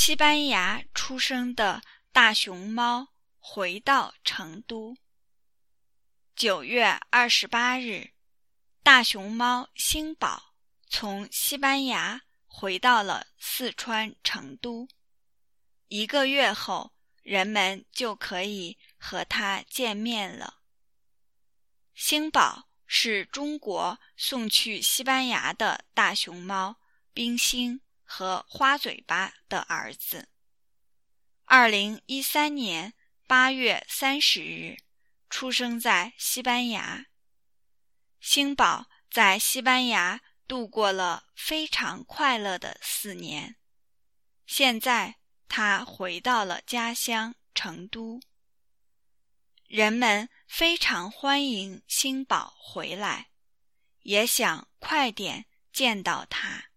西班牙出生的大熊猫回到成都。9月28日，大熊猫星宝从西班牙回到了四川成都。1个月后，人们就可以和它见面了。星宝是中国送去西班牙的大熊猫冰星和花嘴巴的儿子。2013年8月30日出生在西班牙。星宝在西班牙度过了非常快乐的4年，现在他回到了家乡成都。人们非常欢迎星宝回来，也想快点见到他。